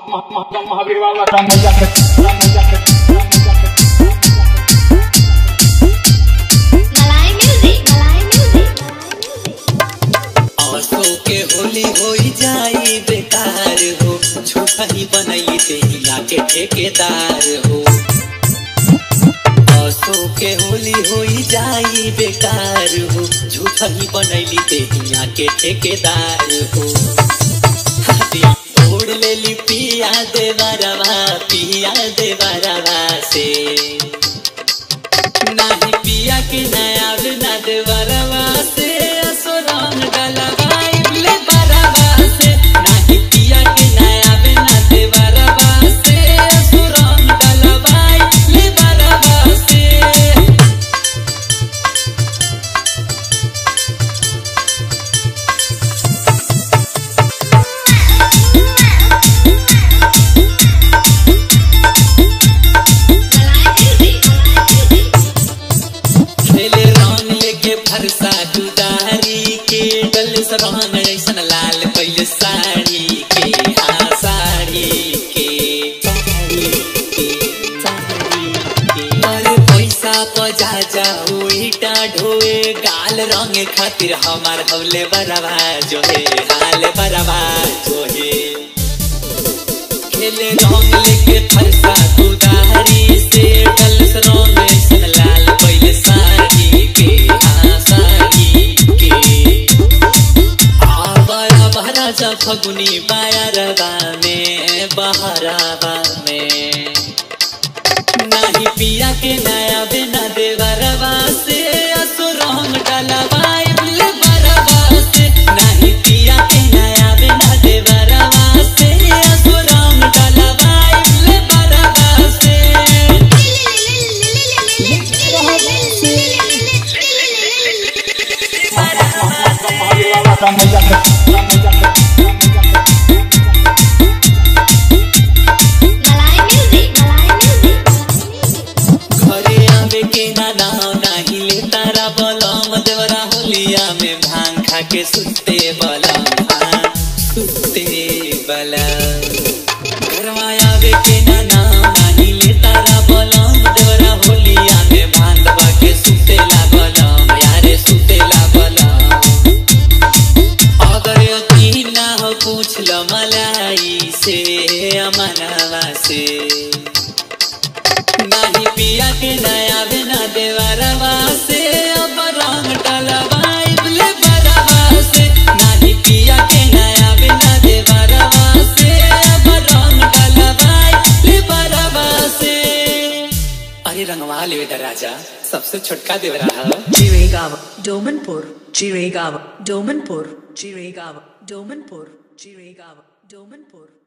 महावीर बाबा का के होली होई जाई बेकार हो, झूठा ही बनई तेहिया के ठेकेदार हो। असो के होली होई जाई बेकार हो, झूठा ही बनैली तेहिया के ठेकेदार हो। तोड़ लेली पिया देवरवा से नाही पिया के नया बिना देवरवा से असो रंग डलवाई ले बरवा से, नाही पिया के नया बिना देवरवा से असो रंग डलवाई ले बरवा से। फरसा दुदारी के डल सरहन ऐसन लाल पहले साड़ी के, हाँ साड़ी के अरे पैसा पजा जाओ ईटा ढोए गाल रंग खातिर हमार हौले बरवा जो है, हाल बरवा जो है। खेले रंग लेके फरसा दुदारी से डल सरहन ऐसन लाल पहले साड़ी के, फगुनी बायरवा में बहरावा में नाही पिया के नया बिना देवरवा से असो रंग डलवाई ले बरवा से, नाही पिया के नया बिना देवरवा से असो रंग डलवाई ले बरवा से। के सुते बलम सुते बलम घरवा आवे के ना नाही ले तारा बलम देवरा होलिया में भांगवा के सुते ला बलम यारे सुते ला बलम। अगर यकीन ना हो पूछ लो मलाई से अमनवा से, नाही पिया के नया बिना देवरवा से अब रंग डलवाई ले बरवा से, नाही पिया के नया बिना देवरवा से अब रंग डलवाई ले बरवा से। अरे रंगवा ले बेटा राजा सबसे छोटका देवरा है। चिरेगाव डोमनपुर चिरेगाव डोमनपुर चिरेगाव डोमनपुर चिरेगाव डोमनपुर।